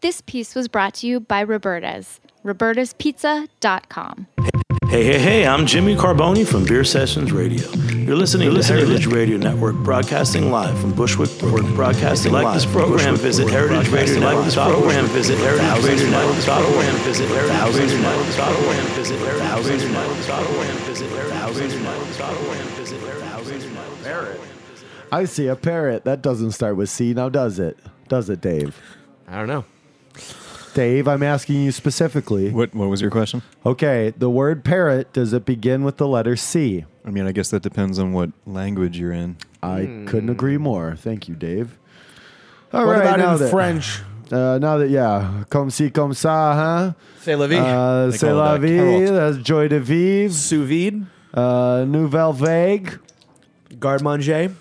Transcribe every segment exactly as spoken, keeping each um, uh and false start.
This piece was brought to you by Roberta's, robertas pizza dot com. Hey, hey, hey, I'm Jimmy Carboni from Beer Sessions Radio. You're listening to the Heritage Radio Network, broadcasting live from Bushwick, broadcasting live. Like this program, visit Heritage Radio Network. Like this program, visit Heritage Radio Network. Visit Heritage Radio Network. Visit Heritage Radio Network. Visit Heritage Radio Network. Visit Heritage Radio Network. Parrot. I see a parrot. That doesn't start with C, now does it? Does it, Dave? I don't know. Dave, I'm asking you specifically. What What was your question? Okay, the word parrot, does it begin with the letter C? I mean, I guess that depends on what language you're in. I Hmm. couldn't agree more. Thank you, Dave. All What right, about now in that, French? Uh, now that, yeah, comme ci, comme ça, huh? C'est la vie. Uh, They c'est call la that vie, carotte. that's joy de vivre. Sous vide. Uh, nouvelle vague. Garde manger.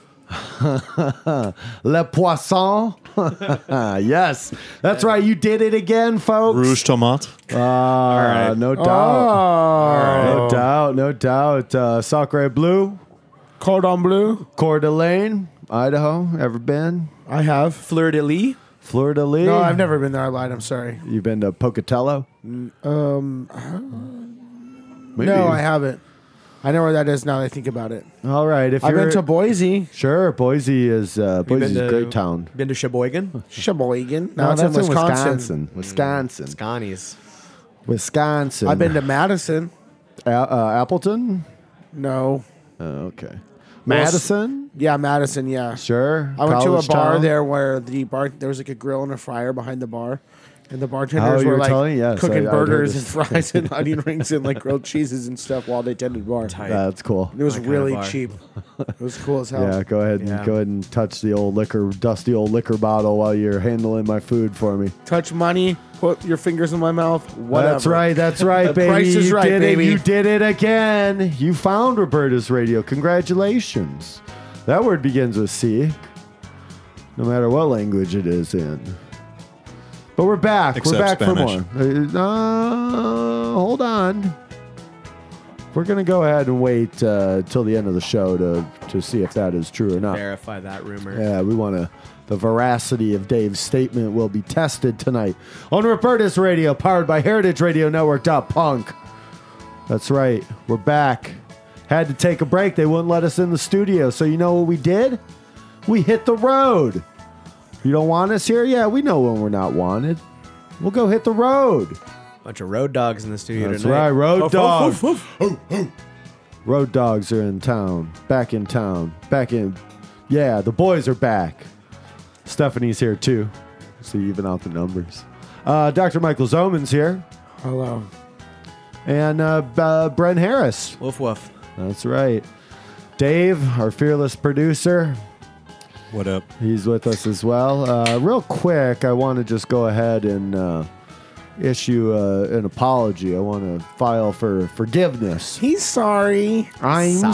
Le poisson. Yes, that's right. You did it again, folks. Rouge tomate. Ah, no doubt. Oh. No doubt, no doubt. Uh, Sacre Bleu, Cordon Bleu. Coeur d'Alene, Idaho. Ever been? I have. Fleur de lis. Fleur de Lis? No, I've never been there. I lied. I'm sorry. You been to Pocatello? Um, Maybe. no, I haven't. I know where that is now that I think about it. All right. If I've you're been to Boise, sure, Boise is uh, Boise's been a to- great town. Been to Sheboygan. Sheboygan. No, No, it's that's in Wisconsin. Wisconsin. Wisconsin. Scotties. Wisconsin. I've been to Madison. A- uh, Appleton. No. Oh, okay. Madison. Yeah, Madison. Yeah. Sure. I went to a College bar town. there where the bar there was like a grill and a fryer behind the bar, and the Oh, bartenders you were were like telling? Yes, cooking I- I'd heard burgers this. and fries and onion rings and like grilled cheeses and stuff while they tended bar. That's cool. It was My kind of really bar. cheap. It was cool as hell. Yeah, go ahead and Yeah. go ahead and touch the old liquor, dusty old liquor bottle while you're handling my food for me. Touch money, put your fingers in my mouth. Whatever. That's right. That's right, The baby. price is you right, did baby. it. You did it again. You found Roberta's Radio. Congratulations. That word begins with C, no matter what language it is in. But we're back. Except we're back Spanish. for more. Uh, hold on. We're going to go ahead and wait uh, till the end of the show to, to see if that is true or not. Verify that rumor. Yeah, we want to. The veracity of Dave's statement will be tested tonight on Roberta's Radio, powered by Heritage Radio Network. Punk. That's right. We're back. Had to take a break. They wouldn't let us in the studio. So you know what we did? We hit the road. You don't want us here? Yeah, we know when we're not wanted. We'll go hit the road. Bunch of road dogs in the studio That's tonight. right, road Woof, dogs. woof, woof, woof. Road dogs are in town. Back in town. Back in. Yeah, the boys are back. Stephanie's here too. So you even out the numbers. Uh, Doctor Michael Zoman's here. Hello. And uh, B- uh, Brent Harris. Woof woof. That's right. Dave, our fearless producer. What up? He's with us as well. Uh, real quick, I want to just go ahead and uh, issue uh, an apology. I want to file for forgiveness. He's sorry. I'm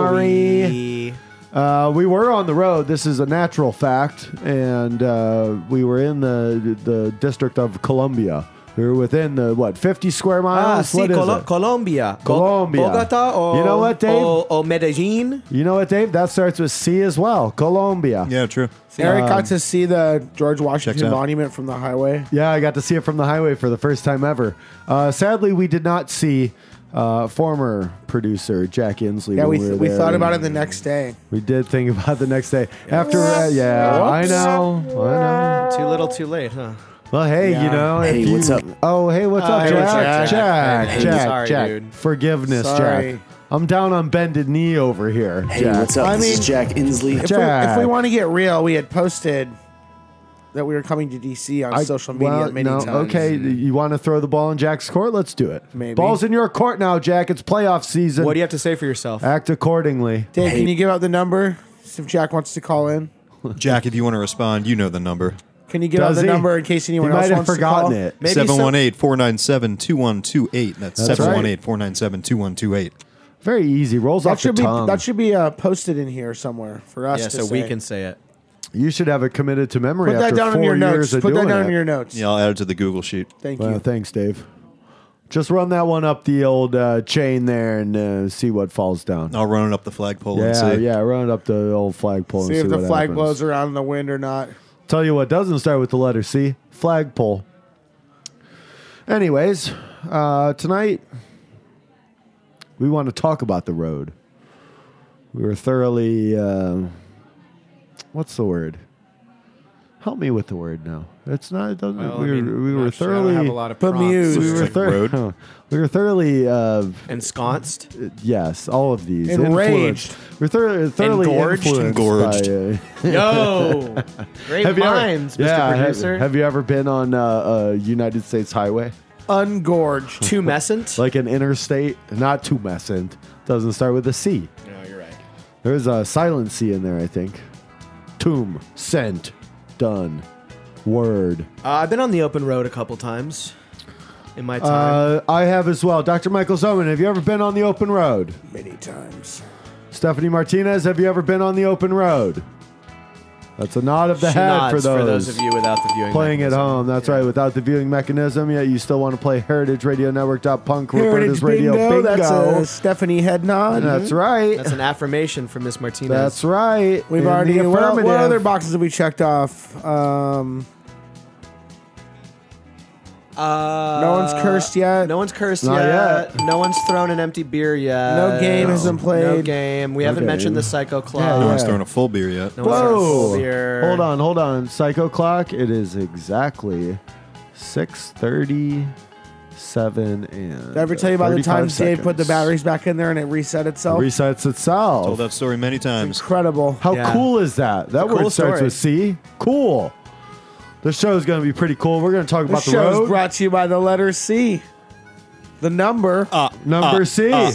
sorry. Uh, we were on the road. This is a natural fact, and uh, we were in the the District of Columbia. We were within the what fifty square Ah, miles. sí, what is Colo- it? Colombia. Bo- Colombia. Bogota or You know what, Dave? Or, or Medellin. You know what, Dave? That starts with C as well. Colombia. Yeah, true. Eric Um, got to see the George Checks Washington out. Monument from the highway. Yeah, I got to see it from the highway for the first time ever. Uh, sadly, we did not see uh, former producer Jack Inslee. Yeah, when we we, were we there. thought about it the next day. We did think about it the next day. After, uh, yeah, I Whoops. know, I know. Too little, too late, huh? Well, hey, Yeah. you know, Hey, if you, what's up? Oh, hey, what's Oh, up, hey, Jack? what's up, Jack, Jack? Jack, Hey, Jack, sorry, Jack. dude. Forgiveness, Sorry. Jack. I'm down on bended knee over here. Hey, Jack. what's up? I this mean- is Jack Inslee. If Jack. we, if we want to get real, we had posted that we were coming to D C on I- social media well, many no, times. Okay, you want to throw the ball in Jack's court? Let's do it. Maybe. Ball's in your court now, Jack. It's playoff season. What do you have to say for yourself? Act accordingly. Dave, Hey. can you give out the number if Jack wants to call in? Jack, if you want to respond, you know the number. Can you give Does out the he? number in case He anyone might else have wants forgotten to call? it. Maybe some- seven one eight, four nine seven, two one two eight. That's That's seven right. one eight, four nine seven, two one two eight. Very easy. Rolls That off should the be tongue. that should be uh, posted in here somewhere for us Yeah, to so say. we can say it. You should have it committed to memory Put that after down four in your years notes. of Put that doing down it. in your notes. Yeah, I'll add it to the Google sheet. Thank Well, you. thanks, Dave. Just run that one up the old uh, chain there and uh, see what falls down. I'll run it up the flagpole and yeah, see. yeah, run it up the old flagpole and See see if the what flag happens. blows around in the wind or not. Tell you what doesn't start with the letter C. Flagpole. Anyways, uh, tonight we want to talk about the road. We were thoroughly, uh, what's the word? Help me with the word now. It's not. It doesn't. Well, we I were, mean, we were not sure. I don't thoroughly have a lot of prompts. bemused. We were, like thor- road? we were thoroughly. Uh, Ensconced. yes, all of these. Enraged. Influenced. We're thor- thoroughly Engorged? influenced Engorged. by. Uh, Yo, great have you ever- minds, Mister yeah, have- Producer. Have, you ever been on uh, a United States highway, Ungorged. Tumescent? like an interstate? Not tumescent. Doesn't start with a C. No, you're right. There's a silent C in there, I think. Tomb, sent, done, word. Uh, I've been on the open road a couple times in my time. Uh, I have as well. Doctor Michael Zoman, have you ever been on the open road? Many times. Stephanie Martinez, have you ever been on the open road? That's a nod of the She head nods for those, for those of you without the viewing playing at mechanism. home. That's Yeah. right. Without the viewing mechanism, yet you still want to play Heritage Radio Network. Punk Heritage Roberta's Radio bingo. Bingo. That's a Stephanie head nod. That's right. That's an affirmation from Miss Martinez. That's right. We've In already. the What, what affirmative. other boxes have we checked off? Um, Uh, no one's cursed yet. No one's cursed Not yet. yet. No one's thrown an empty beer yet. No game has been played. No game. We haven't Okay. mentioned the Psycho Club. Yeah, No one's yeah. throwing a full beer yet. No one's thrown a full Whoa! beer. Hold on, hold on. Psycho Clock. It is exactly six thirty-seven and. Did I ever tell you about the thirty-five times Dave put the seconds. batteries back in there and it reset itself? Resets itself. Told that story many times. Incredible. How Yeah. cool is that? That a word cool starts story. with C. Cool. This show is going to be pretty cool. We're going to talk This about the show road. is brought to you by the letter C. The number Number C. Yeah.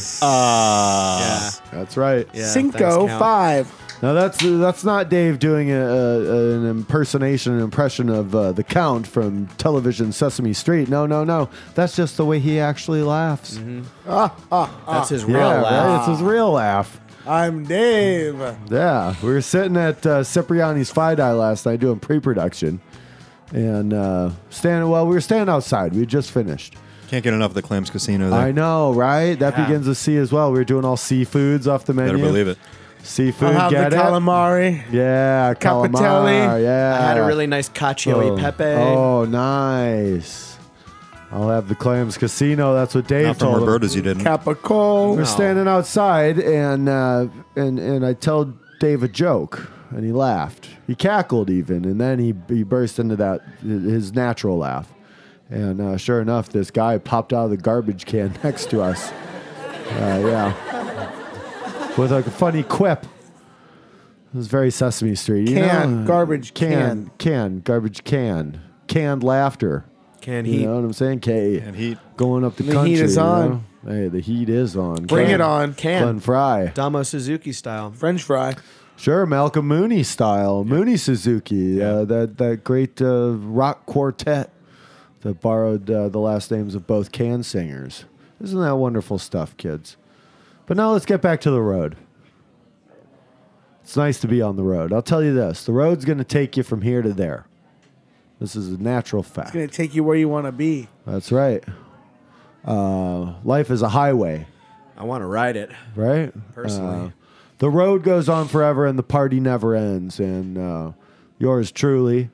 That's right. Yeah, Cinco thanks, Count. five. Now that's that's not Dave doing a, a, an impersonation, an impression of uh, the Count from television Sesame Street. No, no, no. That's just the way he actually laughs. That's his real Yeah, laugh. right? It's his real laugh. I'm Dave. Yeah, we were sitting at uh, Cipriani's Fide last night doing pre-production, and uh, standing. Well, we were standing outside. We had just finished. Can't get enough of the Clams Casino there. I know, right? That Yeah. begins with C as well. We were doing all seafoods off the menu. Better believe it. Seafood, I'll have get the it? calamari. Yeah, Capitelli. calamari. Yeah, I had a really nice cacio e oh. pepe. Oh, nice. I'll have the Clams Casino. That's what Dave Not from told him. Roberta's, you didn't. Capicola. We're standing outside, and uh, and and I tell Dave a joke, and he laughed. He cackled even, and then he he burst into that his natural laugh. And uh, sure enough, this guy popped out of the garbage can next to us. Uh, yeah, with a funny quip. It was very Sesame Street. You Can, know? garbage can, can, garbage can, canned laughter. Can You he? know what I'm saying? K And he going up the, The country. heat is you on. know? Hey, the heat is on. Bring Can. it on. Can. Glenn Fry. Damo Suzuki style. French fry. Sure, Malcolm Mooney style. Mooney Suzuki. Uh, that, that great uh, rock quartet that borrowed uh, the last names of both Can singers. Isn't that wonderful stuff, kids? But now let's get back to the road. It's nice to be on the road. I'll tell you this. The road's going to take you from here to there. This is a natural fact. It's going to take you where you want to be. That's right. Uh, life is a highway, I want to ride it. right? Personally. Uh, the road goes on forever and the party never ends. And uh, yours truly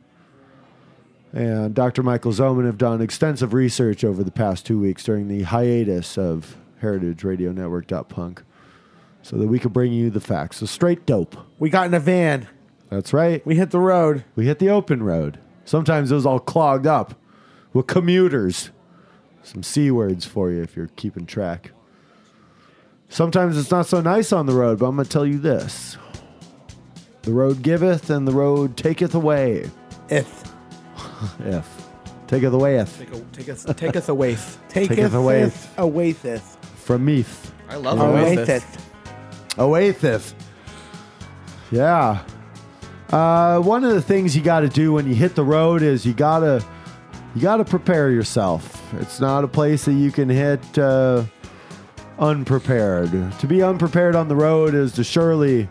and Doctor Michael Zoman have done extensive research over the past two weeks during the hiatus of Heritage Radio Network Punk so that we could bring you the facts. So straight dope. We got in a van. That's right. We hit the road. We hit the open road. Sometimes it was all clogged up with commuters. Some C words for you if you're keeping track. Sometimes it's not so nice on the road, but I'm going to tell you this. The road giveth and the road taketh away. If. If. Taketh awayeth. Take a, take a, taketh a waith. Taketh Taketh away. awayth. Awaytheth. From Meath. I love Awaytheth. Awaytheth. Yeah. Uh, one of the things you got to do when you hit the road is you got to you got to prepare yourself. It's not a place that you can hit uh, unprepared. To be unprepared on the road is to surely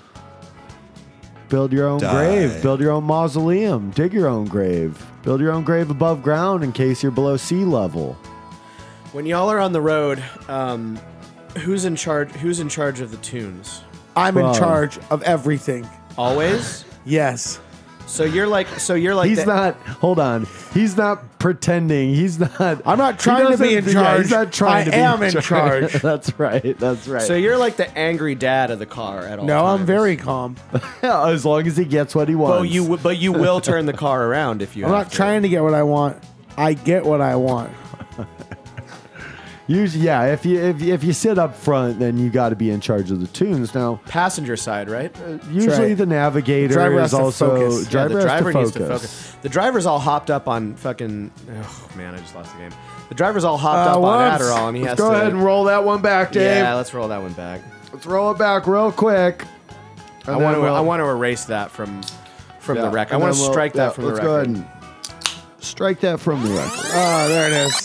build your own Die. grave, build your own mausoleum, dig your own grave, build your own grave above ground in case you're below sea level. When y'all are on the road, um, who's in charge? Who's in charge of the tunes? I'm Whoa. in charge of everything. Always. Yes. So you're like. So you're like. He's the- not. Hold on. He's not pretending. He's not. I'm not he trying to be in doesn't- yeah, charge. he's not trying I to be am in in charge. That's right. That's right. So you're like the angry dad of the car at all No, I'm times. very calm. Yeah, as long as he gets what he wants. But you, w- but you will turn the car around if you. I'm have not to. trying to get what I want. I get what I want. Usually, yeah. If you if, you- if you sit up front, then you got to be in charge of the tunes. Now, Passenger side, right? usually right. the navigator Driver has is to also focus. Yeah, driver, the has driver to needs focus. to focus. The driver's all hopped up on fucking. Oh man, I just lost the game. The driver's all hopped Uh, up on whoops. Adderall, and he Let's has go to. ahead and roll that one back, Dave. Yeah, let's roll that one back. Let's roll it back real quick. I And want to. then we'll- I want to erase that from from yeah, the record. I and want then to we'll- strike that yeah, from let's the go record. ahead and strike that from the record. Oh, there it is.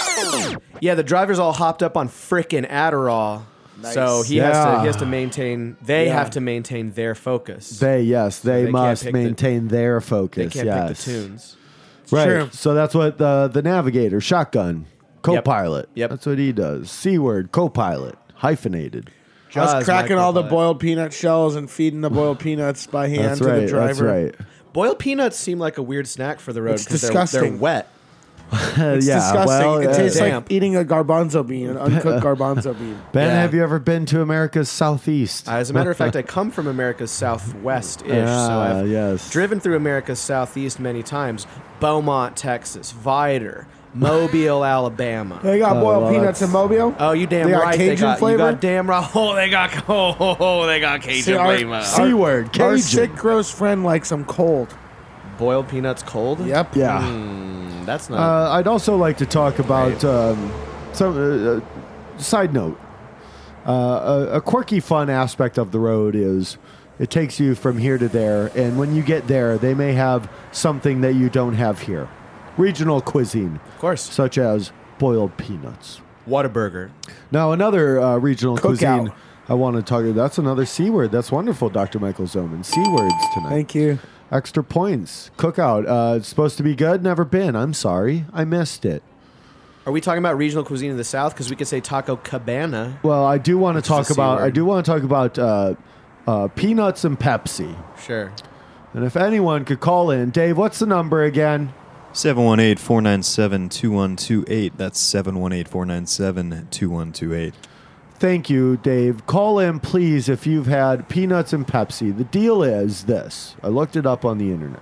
Yeah, the driver's all hopped up on frickin' Adderall. So he has to Yeah. he has to maintain. They Yeah. have to maintain their focus. They yes, they, they can't must pick the- maintain their They focus. can't yes. pick the tunes. Right. True. So that's what the the navigator, shotgun, co-pilot. Yep. That's what he does. C word, co-pilot, hyphenated. I Jaws, was cracking all the micropilot. boiled peanut shells and feeding the boiled peanuts by hand That's to right. the driver. That's right. Boiled peanuts seem like a weird snack for the road It's because they're, disgusting. they're wet. It's yeah. disgusting. Well, it uh, tastes damp. like eating a garbanzo bean, an uncooked garbanzo bean. Ben, Yeah. have you ever been to America's southeast? As a matter of fact, I come from America's southwest-ish, so Ah, I've yes. driven through America's southeast many times. Beaumont, Texas, Vidor, Mobile, Alabama. They got Oh, boiled well, peanuts in that's- Mobile. Oh, you damn They got right. they Cajun got flavor? You got damn right. Oh, they got oh, oh, oh they got Cajun See, our- flavor. C word, Our Cajun. sick, gross friend likes them cold. Boiled peanuts cold. Yep. Yeah. Mm, that's not. Uh, I'd also like to talk about um, some uh, uh, side note. Uh, a, a quirky, fun aspect of the road is it takes you from here to there, and when you get there, they may have something that you don't have here. Regional cuisine, of course. such as boiled peanuts. Whataburger. Now, another uh, regional Cookout. cuisine I want to talk about. That's another C word. That's wonderful, Doctor Michael Zoman. C words tonight. Thank you. Extra points. Cookout. Uh, it's supposed to be good. Never been. I'm sorry. I missed it. Are we talking about regional cuisine in the South? Because we could say Taco Cabana. Well, I do want to is a talk C about. I word. do want to talk about uh, uh, peanuts and Pepsi. Sure. And if anyone could call in, Dave, what's the number again? seven one eight, four nine seven, two one two eight. That's seven one eight, four nine seven, two one two eight. Thank you, Dave. Call in, please, if you've had peanuts and Pepsi. The deal is this. I looked it up on the internet.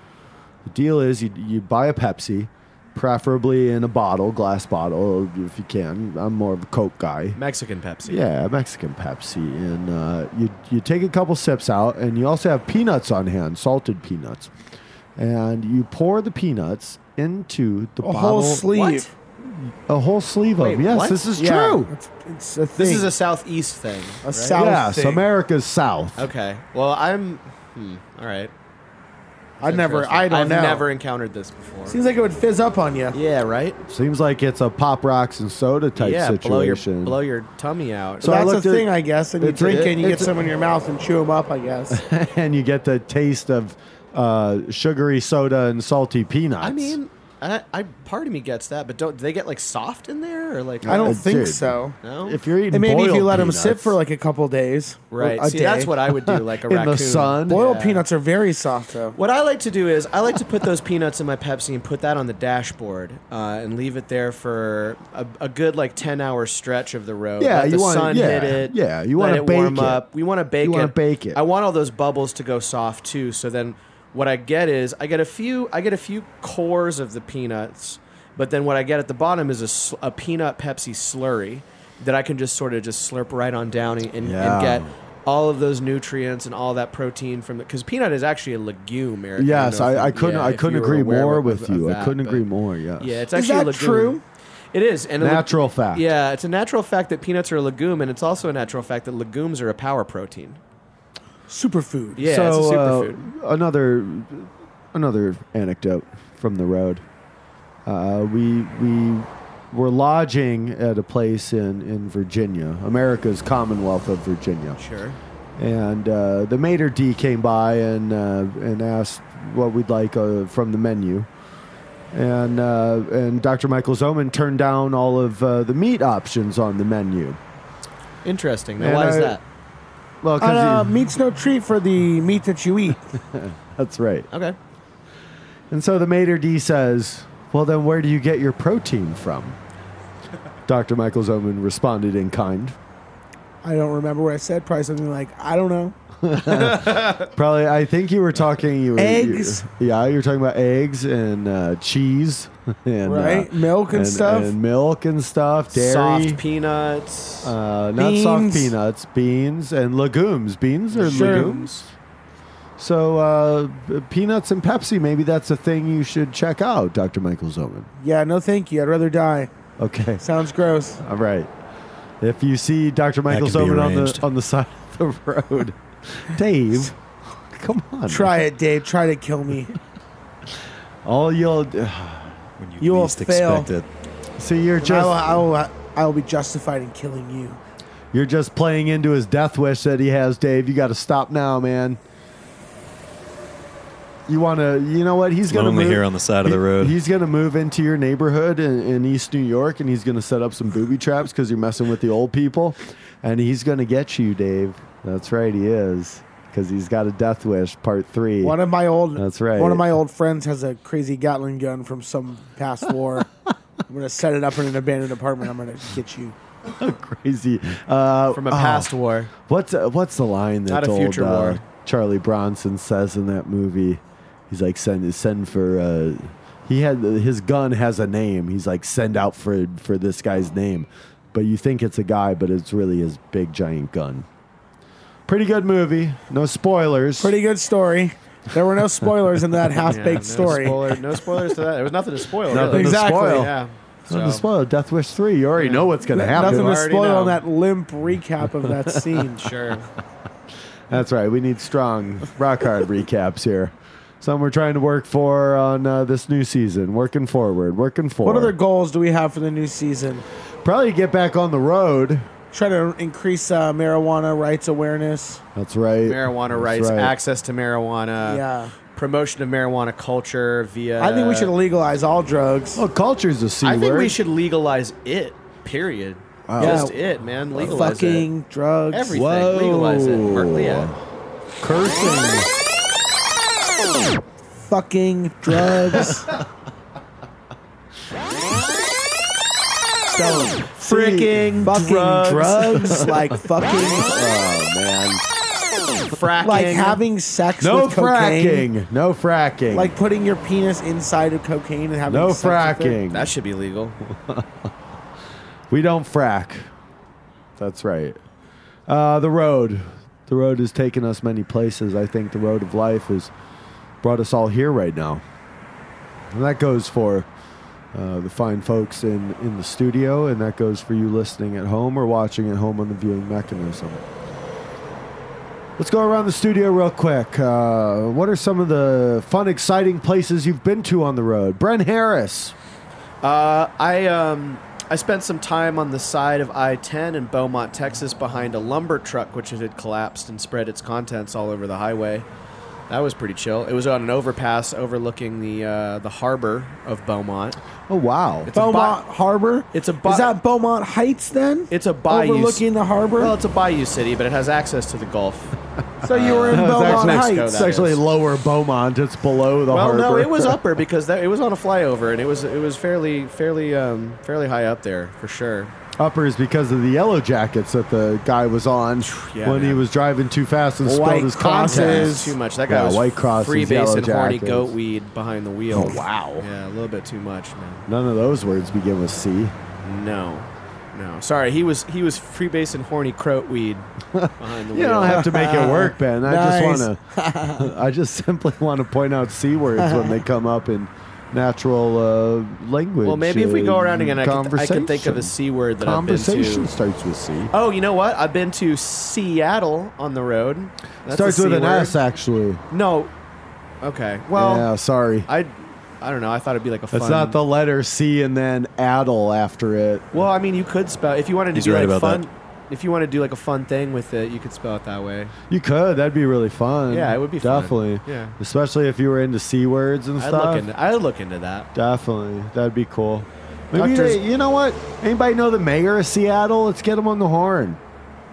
The deal is you, you buy a Pepsi, preferably in a bottle, glass bottle, if you can. I'm more of a Coke guy. Mexican Pepsi. Yeah, Mexican Pepsi. And uh, you, you take a couple sips out, and you also have peanuts on hand, salted peanuts. And you pour the peanuts into the A bottle. whole sleeve. What? A whole sleeve Wait, of them. Yes, what? this is Yeah, true. It's, it's a thing. This is a Southeast thing. A right? South Yes, thing. America's South. Okay. Well, I'm. Hmm, all right. I never. I don't I've know. never encountered this before. Seems like it would fizz up on you. Yeah. Right. Seems like it's a pop rocks and soda type yeah. Blow your situation. blow your tummy out. So So I that's a looked at- thing, I guess. And you it's a- drink it, and you get it's a- some in your mouth and chew them up, I guess. and you get the taste of uh, sugary soda and salty peanuts. I mean, I, I part of me gets that, but don't do they get like soft in there or like? I don't Uh, think dude. so. No. if you're eating And maybe if you boiled let them sit peanuts for like a couple days. or right. A See, day. that's what I would do, like a in raccoon. the sun. Boiled Yeah. peanuts are very soft, though. What I like to do is I like to put those peanuts in my Pepsi and put that on the dashboard uh, and leave it there for a, a good like ten hour stretch of the road. Yeah, let you the wanna- sun yeah, hit it. yeah, you let wanna it warm bake it. up. We want to bake You it. wanna bake it. I want all those bubbles to go soft too. So then what I get is I get a few I get a few cores of the peanuts, but then what I get at the bottom is a, s- a peanut Pepsi slurry that I can just sort of just slurp right on down and, and, Yeah. and get all of those nutrients and all that protein from it, because peanut is actually a legume, Eric. Yes, don't know if I, I you- couldn't. yeah, I if couldn't you were agree aware more of- with of you. I that, couldn't but- agree more. Yes. Yeah, it's Is actually that a legume. true? It is, and a leg- Natural fact. Yeah, it's a natural fact that peanuts are a legume, and it's also a natural fact that legumes are a power protein. Superfood. Yeah, so, it's a uh, superfood. another another anecdote from the road. Uh, we we were lodging at a place in, in Virginia, America's Commonwealth of Virginia, Sure. and uh, the maitre d' came by and uh, and asked what we'd like uh, from the menu, and uh, and Doctor Michael Zoman turned down all of uh, the meat options on the menu. Interesting. Now, And why is I- that? Well, 'cause Uh, he- meat's no treat for the meat that you eat. that's right. Okay. And so the maitre d' says, well, then where do you get your protein from? Doctor Michael Zoman responded in kind. I don't remember what I said. Probably something like, I don't know. Probably, I think you were talking... You were, Eggs? You, yeah, you were talking about eggs and uh, cheese. And, right? uh, milk and, and stuff. And milk and stuff. Dairy. Soft peanuts. Uh, not soft Beans. peanuts. Beans and legumes. Beans or Sure. legumes? So, uh, peanuts and Pepsi, maybe that's a thing you should check out, Doctor Michael Zoman. Yeah, no thank you. I'd rather die. Okay. Sounds gross. All right. If you see Doctor Michael can be Zoman on the arranged. on the side of the road, Dave, come on. Try it, Dave. Try to kill me. All you'll When you, You will least fail. expect it. see, you're And I just will, I, will, I will be justified in killing you. you're just playing into his death wish that he has, Dave. You got to stop now, man. You want to, you know what? He's going to Lonely move here on the side of he- the road. He's going to move into your neighborhood in, in East New York, and he's going to set up some booby traps because you're messing with the old people, and he's going to get you, Dave. That's right, he is, because he's got a death wish, part three. One of my old That's right. One of my old friends has a crazy Gatling gun from some past war. I'm gonna set it up in an abandoned apartment. I'm gonna get you. Crazy. Uh, From a oh, past war. What's uh, what's the line that Not a old, future uh, war. Charlie Bronson says in that movie? He's like send send for. Uh, he had his gun has a name. He's like send out for for this guy's name, but you think it's a guy, but it's really his big giant gun. Pretty good movie. No spoilers. Pretty good story. There were no spoilers in that half-baked Yeah, no story. Spoiler, no spoilers to that. There was nothing to spoil. Nothing really. to Exactly. spoil. Yeah. Nothing to So- spoil. Death Wish three. You already know what's going to happen. Nothing to Already spoil know. on that limp recap of that scene. Sure. That's right. We need strong, rock hard recaps here. Something we're trying to work for on uh, this new season. Working forward. Working forward. What other goals do we have for the new season? Probably get back on the road. Try to increase uh, marijuana rights awareness. That's right. Marijuana That's rights, right. access to marijuana, Yeah. promotion of marijuana culture via. I think we should legalize all drugs. Well, culture's a C I think word. we should legalize it. Period. Wow. Just Yeah. it, man. Legalize Fucking it. drugs. Everything. Whoa. Legalize it. Or- yeah. Cursing. Fucking drugs. Freaking fucking drugs. drugs. Like fucking. Oh, man. Fracking. Like having sex No with cocaine. fracking. No fracking. Like putting your penis inside of cocaine and having no sex with it. fracking. That should be legal. We don't frack. That's right. Uh, the road. The road has taken us many places. I think the road of life has brought us all here right now. And that goes for uh, the fine folks in, in the studio, and that goes for you listening at home or watching at home on the viewing mechanism. Let's go around the studio real quick. Uh, what are some of the fun, exciting places you've been to on the road? Brent Harris. Uh, I um I spent some time on the side of I ten in Beaumont, Texas, behind a lumber truck which had collapsed and spread its contents all over the highway. That was pretty chill. It was on an overpass overlooking the uh, the harbor of Beaumont. Oh, wow. It's a Beaumont bi- Harbor. It's a bi- Is that Beaumont Heights then? It's a bayou. overlooking the harbor. Well, it's a bayou city, but it has access to the Gulf. so you were in No, it's Beaumont actually- Mexico, Heights. It's that actually is. lower Beaumont. It's below the well, harbor. no, it was upper because that, it was on a flyover, and it was it was fairly fairly um, fairly high up there for sure. Upper is because of the yellow jackets that the guy was on Yeah, when he man. was driving too fast and spilled White his crosses. contents. Too much. That guy Yeah, was white crosses, freebase yellow and horny jackets. goat weed behind the wheel. Oh, wow. Yeah, a little bit too much, man. None of those words begin with C. No, no. Sorry, he was he was freebase and horny croat weed behind the You wheel. don't have to make it work, Ben. I Nice. just want to. I just simply want to point out C words when they come up in natural uh, language. Well, maybe if we go uh, around again, I can, I can think of a conversation. C word that I've been Conversation to. starts with C. Oh, you know what? I've been to Seattle on the road. That's starts a with C an word. S, actually. No. Okay. Well, yeah, sorry. I, I don't know. I thought it'd be like a fun. It's not the letter C and then addle after it. Well, I mean, you could spell if you wanted to He's do right like about fun. that. If you want to do like a fun thing with it, you could spell it that way. You could. That'd be really fun. Yeah, it would be fun. Definitely. Yeah. Especially if you were into C words and I'd stuff. look into. I'd look into that. Definitely. That'd be cool. Maybe Doctors- they, you know what? Anybody know the mayor of Seattle? Let's get him on the horn.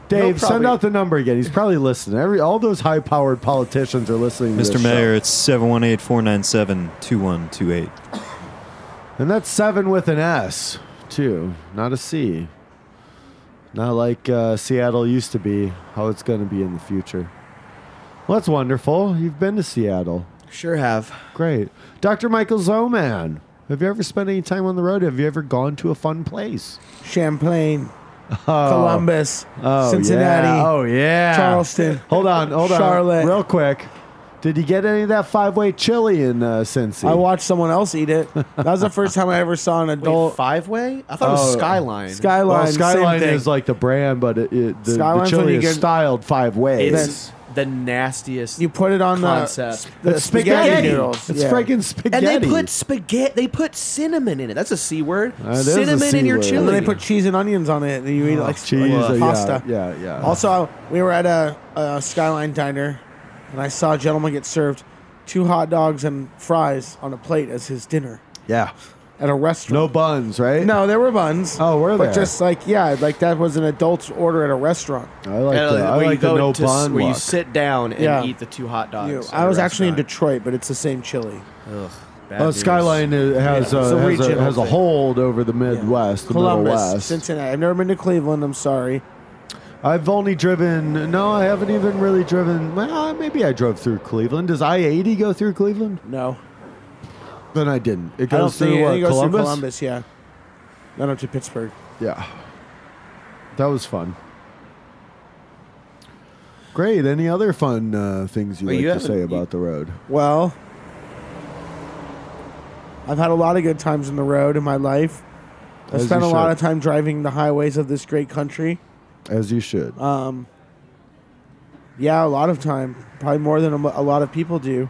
Dave, He'll send probably- out the number again. He's probably listening. Every all those high-powered politicians are listening to Mister this Mayor, show. it's seven one eight, four nine seven, two one two eight. And that's seven with an S, too, not a C. Not like uh, Seattle used to be, how it's going to be in the future. Well, that's wonderful. You've been to Seattle. Sure have. Great. Doctor Michael Zoman, have you ever spent any time on the road? Have you ever gone to a fun place? Champlain, Columbus, Oh, Cincinnati, yeah. Oh, yeah. Charleston. Hold on, hold on. Charlotte. Real quick. Did you get any of that five-way chili in uh, Cincy? I watched someone else eat it. That was the first time I ever saw an Wait, adult five way? I thought it was Oh. Skyline. Skyline. Well, Skyline same thing. is like the brand, but it, it, the, the Skyline's when chili you is get- styled five ways. It's the nastiest. You put it on Concept. the, the It's spaghetti, spaghetti. noodles. It's yeah. freaking spaghetti. and they put spaghetti. They put cinnamon in it. That's a c word. That is a Cinnamon C in your word. chili. And then they put cheese and onions on it, and you eat it like, cheese, like uh, yeah, pasta. Yeah, yeah. Also, we were at a, a Skyline diner, and I saw a gentleman get served two hot dogs and fries on a plate as his dinner yeah. at a restaurant. No buns, right? No, there were buns. Oh, were But there? just like, yeah, like that was an adult's order at a restaurant. I like Yeah, the, I where you like the go no to, bun where you look. sit down and Yeah. eat the two hot dogs. You- at I a was actually in restaurant. Detroit, but it's the same chili. Ugh, bad Oh, news. Skyline uh, has, Yeah, uh, it's a has, a, regional has a thing. hold over the Midwest, the Columbus, Middle West. Cincinnati. I've never been to Cleveland. I'm sorry. I've only driven. No, I haven't even really driven. Well, maybe I drove through Cleveland. Does I eighty go through Cleveland? No, Then I didn't. It I don't goes think through it, what, it goes Columbus? through Columbus. Yeah, not up to Pittsburgh. Yeah. That was fun. Great. Any other fun uh, things you Well, like you to haven't- say you- about the road? Well, I've had a lot of good times on the road in my life. I As spent a you lot should. of time driving the highways of this great country. As you should. Um, yeah, a lot of time, probably more than a, mo- a lot of people do.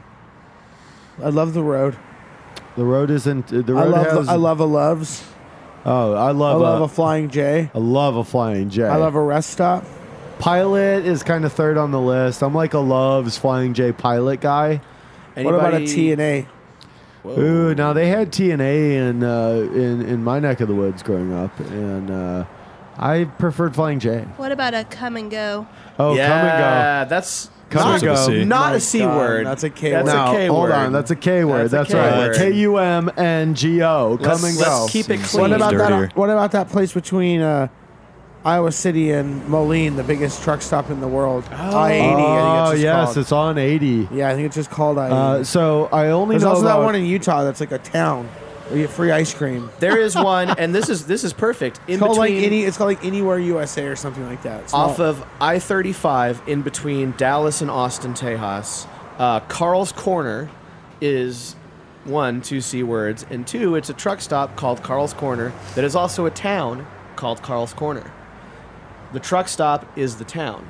I love the road. The road isn't. uh, The I road love. has. The, I love a loves. Oh, I I love. love a, a Flying J. I love a Flying J. I love a rest stop. Pilot is kind of third on the list. I'm like a loves Flying J pilot guy. What about a Anybody- T and A? Whoa. Ooh, now they had T N A in uh, in in my neck of the woods growing up, and uh, I preferred Flying J. What about a come and go? Oh, yeah, come and that's Come not, and go. Starts with a C. not My a c God, word. that's a K That's word. No, a K hold word. on, that's a K word. That's That's, a K right. word. K U M N G O. Come Let's- and let's go. keep it Seems clean. What about dirtier. that? What about that place between uh, Iowa City and Moline, the biggest truck stop in the world? I eighty. I think Oh it's just yes, called. it's on eighty. Yeah, I think it's just called I eighty. Uh, so I only There's know also about, that one in Utah that's like a town where you get free ice cream. There is one, and this is this is perfect. In It's called like between, any. It's called like Anywhere U S A or something like that. It's off not- of I thirty-five in between Dallas and Austin, Tejas. Uh, Carl's Corner is one, two C words, and two, it's a truck stop called Carl's Corner that is also a town called Carl's Corner. The truck stop is the town.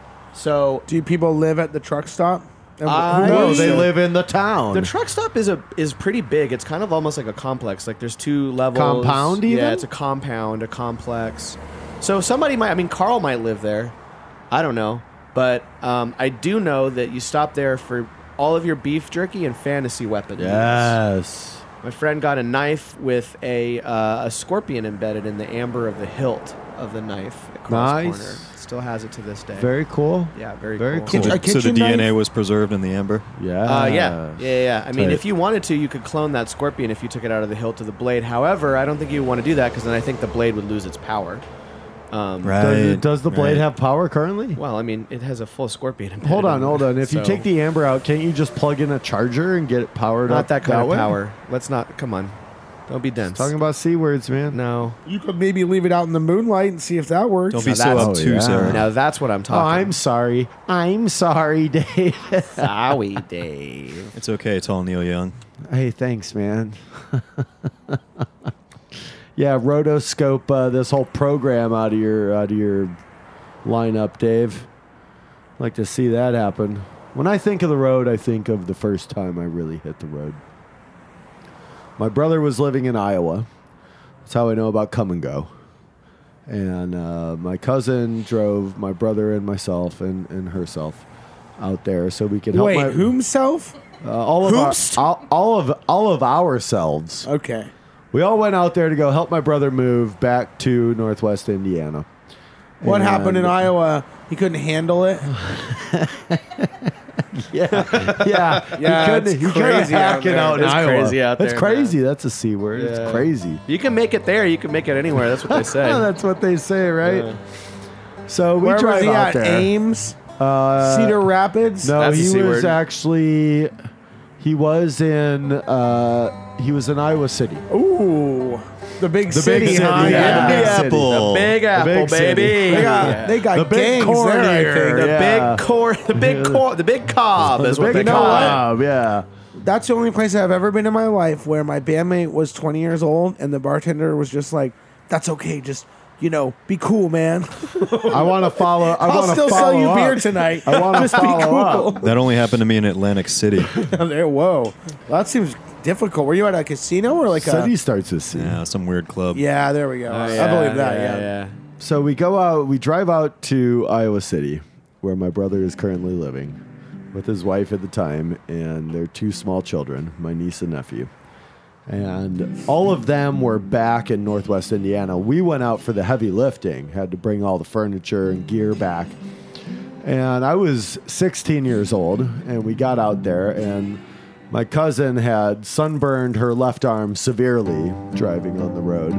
So Do people live at the truck stop? And wh- I- who No, owns they it? live in the town. the truck stop is a is pretty big. It's kind of almost like a complex. Like there's two levels. Compound even? Yeah, it's a compound, a complex. So somebody might. I mean, Carl might live there. I don't know, but um, I do know that you stop there for all of your beef jerky and fantasy weapons. Yes. My friend got a knife with a uh, a scorpion embedded in the amber of the hilt of the knife at Carl's Nice. Corner. Still has it to this day. Very cool. yeah, very, very cool. cool. Kitchen- a So the kitchen D N A knife? was preserved in the amber. Yeah. Uh, yeah, yeah, yeah. I mean, Tight. if you wanted to, you could clone that scorpion if you took it out of the hilt to the blade. However, I don't think you would want to do that because then I think the blade would lose its power. Um, Right. Does, it- does the blade right. have power currently? Well, I mean, it has a full scorpion. embedded Hold on, in hold it, on. If you so- take the amber out, can't you just plug in a charger and get it powered up? not that kind of way? power. Let's not. Come on, don't be dense. Talking about C words, man. no. You could maybe leave it out in the moonlight and see if that works. Don't be Now so that's- obtuse, Oh, yeah. Eric. Now that's what I'm Oh, talking. I'm sorry. I'm sorry, Dave. sorry, Dave. It's okay. It's all Neil Young. Hey, thanks, man. Yeah, rotoscope uh, this whole program out of your out of your lineup, Dave. I'd like to see that happen. When I think of the road, I think of the first time I really hit the road. My brother was living in Iowa. That's how I know about Come and Go. And uh, my cousin drove my brother and myself and, and herself out there so we could help Wait, my, whomself? uh, all of our, Whomst? all, all of all of ourselves. Okay. We all went out there to go help my brother move back to Northwest Indiana. What And- happened in Iowa? He couldn't handle it. Yeah, yeah, Yeah, He it's couldn't, he couldn't crazy out hack it there. out in It's Iowa. crazy out That's there, crazy. That's a c word. Yeah. It's crazy. You can make it there. You can make it anywhere. That's what they say. That's what they say, right? Yeah. So we Where was drive he out at? there. Ames, Uh, Cedar Rapids. No, That's a he C was word. actually he was in uh, he was in Iowa City. Ooh, the big The city, big city, huh? yeah. The Big City. Apple. The Big Apple, big city. baby. They got Yeah. they got The big gangs corn there. I here. think. the Yeah. big core, the big core, the big cob is The what big they call it. cob, yeah. That's the only place I've ever been in my life where my bandmate was twenty years old and the bartender was just like, "That's okay, just you know, be cool, man. I want to follow. I I'll want to still follow sell you up. beer tonight. I want to Just be follow cool." up. That only happened to me in Atlantic City. There, whoa, that seems difficult. Were you at a casino or like City a? starts with C. Yeah, some weird club. Yeah, there we go. Oh, I yeah, believe that. yeah, Yeah. yeah. So we go out. We drive out to Iowa City, where my brother is currently living, with his wife at the time and their two small children, my niece and nephew. And all of them were back in Northwest Indiana. We went out for the heavy lifting, had to bring all the furniture and gear back. And I was sixteen years old, and we got out there, and my cousin had sunburned her left arm severely driving on the road.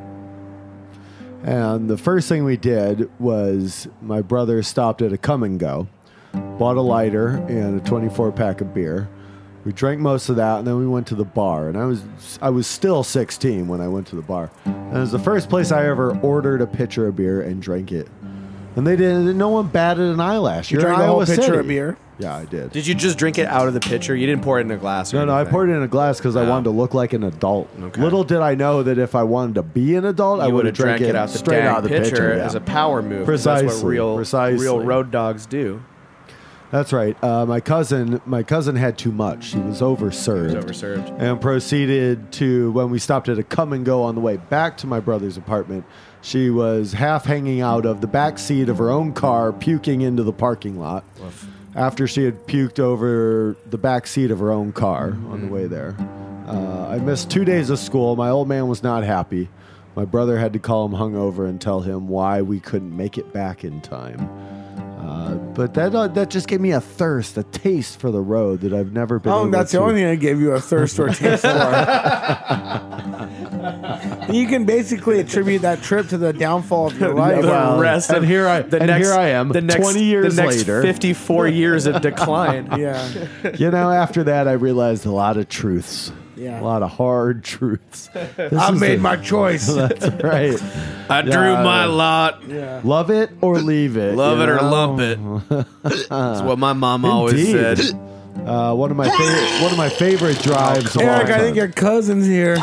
And the first thing we did was my brother stopped at a Come and Go, bought a lighter and a twenty-four pack of beer. We drank most of that, and then we went to the bar. And I was I was still sixteen when I went to the bar. And it was the first place I ever ordered a pitcher of beer and drank it. And they didn't. No one batted an eyelash. You You're in drank a whole Iowa pitcher City. of beer. Yeah, I did. Did you just drink it out of the pitcher? You didn't pour it in a glass. Or No, no, I anything? poured it in a glass because I Oh. wanted to look like an adult. Okay. Little did I know that if I wanted to be an adult, I You would would have have drank drank it it out the straight dang out of the pitcher, pitcher yeah. as a power move. 'cause That's what Precisely, real, precisely. real road dogs do. That's right. Uh, my cousin, my cousin had too much. He was overserved. He was overserved. And proceeded to, when we stopped at a Come and Go on the way back to my brother's apartment, she was half hanging out of the back seat of her own car, puking into the parking lot. After she had puked over the back seat of her own car on the way there. Uh, I missed two days of school. My old man was not happy. My brother had to call him hungover and tell him why we couldn't make it back in time. Uh, but that uh, that just gave me a thirst, a taste for the road that I've never been Oh, able that's to. the only thing that gave you a thirst or a taste for. You can basically attribute that trip to the downfall of your life. The well, rest and of here I- the and next, here I am, the next, twenty years the next later. fifty-four years of decline. Yeah. You know, after that, I realized a lot of truths. Yeah. A lot of hard truths. This I is made the- my choice. That's right. I Yeah. drew my lot. Yeah. Love it or leave it. Love you it or know? lump it. That's what my mom always Indeed. said. Uh, one of my favorite, one of my favorite drives. of all Eric, I think time. your cousin's here.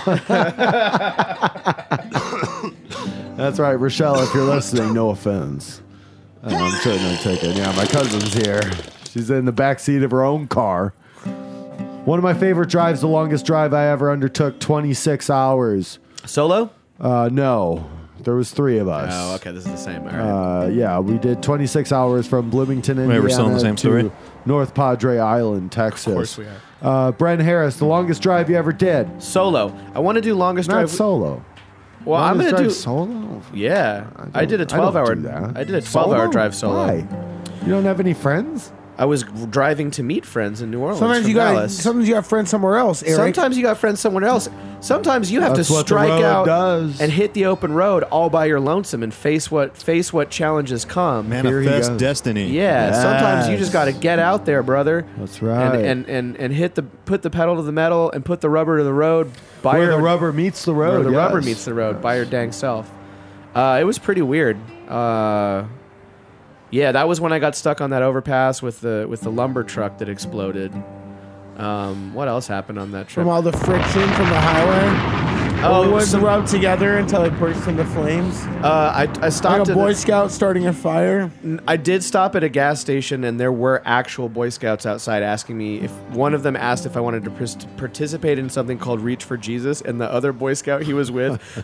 That's right, Rochelle. If you're listening, no offense. Uh, I'm certainly taking. Yeah, my cousin's here. She's in the back seat of her own car. One of my favorite drives, the longest drive I ever undertook, twenty-six hours. Solo? Uh, no, there was three of us. Oh, okay. This is the same. All right. Uh, yeah, we did twenty-six hours from Bloomington, Indiana, we're still in the same to story? North Padre Island, Texas. Of course we are. Uh, Brent Harris, the longest drive you ever did. Solo. I want to do longest Not drive. solo. well, I'm Longest gonna drive do. solo. Yeah, don't- I, did a I don't twelve hour. do that. I did a twelve hour Solo? drive solo. Why? You don't have any friends? I was driving to meet friends in New Orleans. Sometimes from you got Dallas. sometimes you got friends somewhere else, Eric. Sometimes you got friends somewhere else. Sometimes you have That's to what the strike road out does. and hit the open road all by your lonesome and face what face what challenges come. Here he Manifest goes. destiny. Yeah, sometimes you Yes. just got to get out there, brother. That's right. And, and and and hit the put the pedal to the metal and put the rubber to the road. By Where your, the rubber meets the road. where the rubber yes. meets the road by your dang self. Uh, it was pretty weird. Uh, yeah, that was when I got stuck on that overpass with the with the lumber truck that exploded. Um, what else happened on that trip? from all the friction from the highway. Oh, Oh, wood some- rubbed together until it burst into flames. Uh, I, I Like stopped. a at Boy a- Scout starting a fire. I did stop at a gas station, and there were actual Boy Scouts outside asking me if one of them asked if I wanted to pers- participate in something called Reach for Jesus, and the other Boy Scout he was with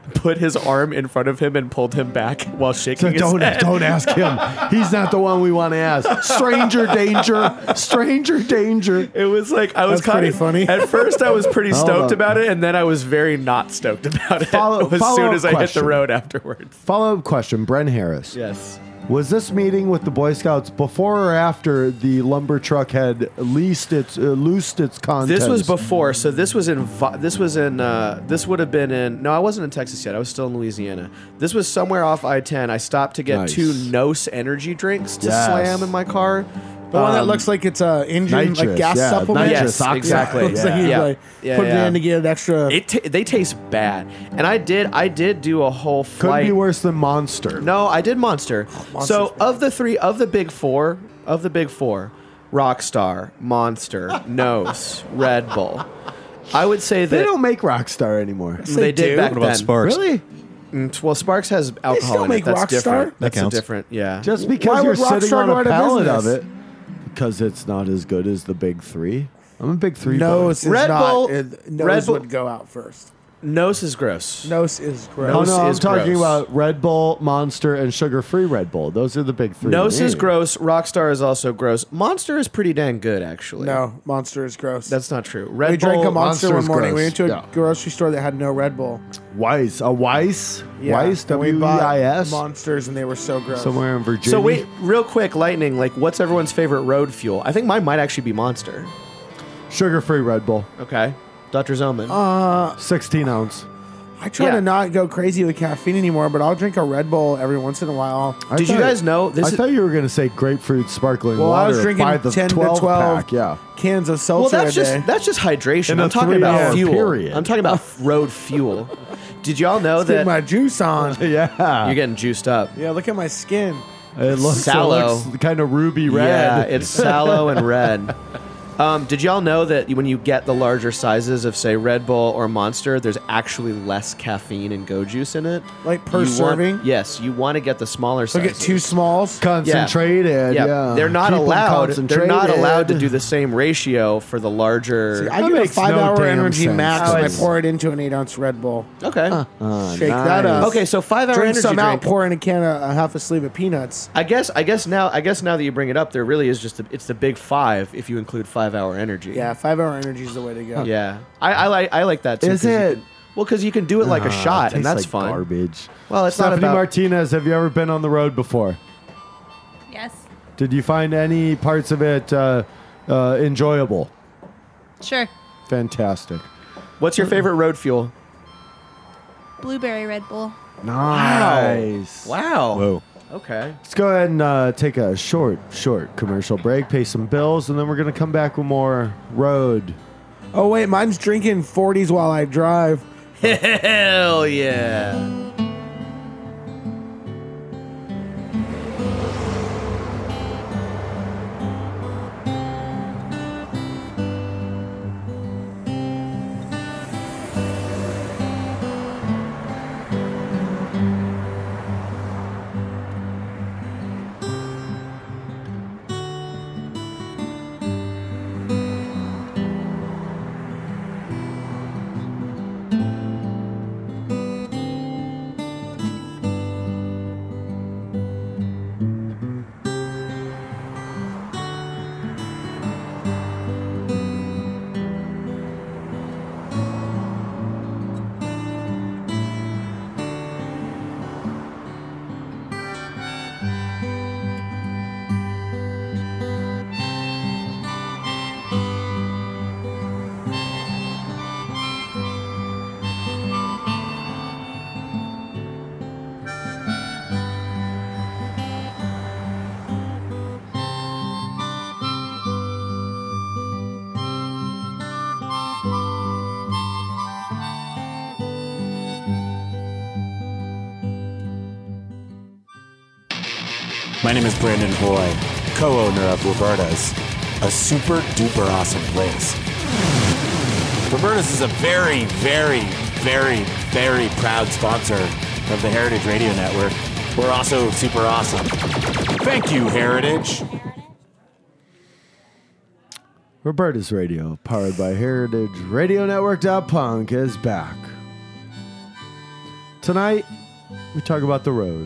put his arm in front of him and pulled him back while shaking So his don't head. don't ask him. He's not the one we want to ask. Stranger danger. Stranger danger. It was like I was That's kind pretty of funny. At first, I was pretty Hold stoked on. about it, and then I was very not stoked about it. Follow- as follow soon up as I hit question. the road afterwards. Follow up question, Brent Harris. Yes. Was this meeting with the Boy Scouts before or after the lumber truck had leased its uh, loosed its contents? This was before, so this was in Vi- this was in uh, this would have been in no, I wasn't in Texas yet. I was still in Louisiana. This was somewhere off I ten. I stopped to get Nice. two Nos energy drinks to Yes. slam in my car. The one that Um, looks like it's a engine, nitrous, like gas yeah, supplement. nitrous Yes, oxide. exactly. Looks like Yeah. you Yeah. like Yeah, put it yeah. in to get extra. It ta they taste bad, and I did I did do a whole Couldn't flight. be worse than Monster. No, I did Monster. Monster's so bad. of the three, of the big four, of the big four, Rockstar, Monster, Nos, Red Bull. I would say that They don't make Rockstar anymore. they, They did do. back What about then. Sparks? Really? Mm, Well, Sparks has alcohol still in make it. That's Rockstar? different. That That's a counts. different. Yeah. Just because Why you're would sitting Rockstar on go a out of pallet of business? it. Because it's not as good as the big three. I'm a big three. Nose boy. is Red not. Bull- it- Red Nose Bull- would go out first. Nos is gross. Nose is gross. Oh Nose no, I'm is talking gross. about Red Bull, Monster, and sugar-free Red Bull. Those are the big three. Nos to is me. gross. Rockstar is also gross. Monster is pretty dang good, actually. No, Monster is gross. That's not true. Red we Bull. drank a Monster, Monster one is morning. gross. We went to a Yeah. grocery store that had no Red Bull. Weiss, a Weiss, Weiss, and we W E bought I S, Monsters, and they were so gross. somewhere in Virginia. So wait, real quick, lightning. Like, what's everyone's favorite road fuel? I think mine might actually be Monster. sugar-free Red Bull, Okay, Doctor Zoman. Uh, sixteen ounce. I try Yeah. to not go crazy with caffeine anymore, but I'll drink a Red Bull every once in a while. I Did you thought- guys know this? I is, thought you were going to say grapefruit sparkling Well, I water. was drinking by the ten to twelve twelve pack. Yeah, cans of well, seltzer that's a just day. that's just hydration. In a I'm talking about three-hour fuel. period. I'm talking about road fuel. Did y'all know Get that my juice on. yeah. you're getting juiced up? Yeah, look at my skin. It looks, Sallow. it looks kind of ruby red. Yeah, it's sallow and red. Um, did y'all know that when you get the larger sizes of, say, Red Bull or Monster, there's actually less caffeine and go juice in it? Like per You serving? Want, yes, you want to get the smaller So sizes. get two smalls. concentrated. Yeah, Yeah, they're not Keep 'em allowed. They're not concentrated. allowed to do the same ratio for the larger. I That get a makes no five-hour damn energy sense. max, Oh, and I it's- pour it into an eight-ounce Red Bull. okay. Uh, Shake that nice. up. Okay, so five hour Drink energy some out, drink. pour in a can of a half a sleeve of peanuts. I guess. I guess now. I guess now that you bring it up, there really is just. A, it's the big five if you include five hour energy. Yeah, five-hour energy is the way to go. Yeah. I, I like. I like that too. Is 'cause you it? can- well, because you can do it like a Ah, shot, it and tastes that's like fun. Garbage. Well, it's not Stephanie about. Martinez, have you ever been on the road before? Yes. Did you find any parts of it uh, uh, enjoyable? Sure. Fantastic. What's your favorite road fuel? Blueberry Red Bull. Nice. Wow. Whoa. Okay. Let's go ahead and uh, take a short, short commercial break, pay some bills, and then we're going to come back with more road. Oh wait, mine's drinking forties while I drive. Hell yeah. My name is Brandon Hoy, co-owner of Roberta's, a super duper awesome place. Roberta's is a very, very, very, very proud sponsor of the Heritage Radio Network. We're also super awesome. Thank you, Heritage. Roberta's Radio, powered by Heritage Radio Network. Punk is back. Tonight, we talk about the road.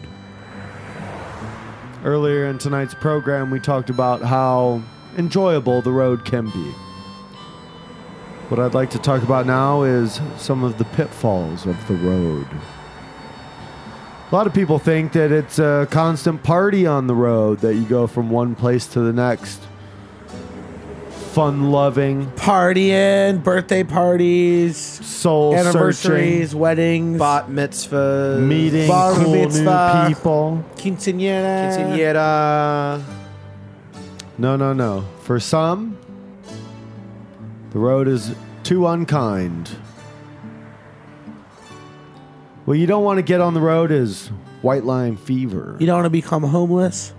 Earlier in tonight's program, we talked about how enjoyable the road can be. What I'd like to talk about now is some of the pitfalls of the road. A lot of people think that it's a constant party on the road, that you go from one place to the next. Fun-loving, Partying, birthday parties, soul-searching, anniversaries, weddings, Bat mitzvahs. meeting bar cool mitzvah. new people. quinceañera. Quinceañera. No, no, no. For some, the road is too unkind. What you don't want to get on the road is white line fever. You don't want to become homeless.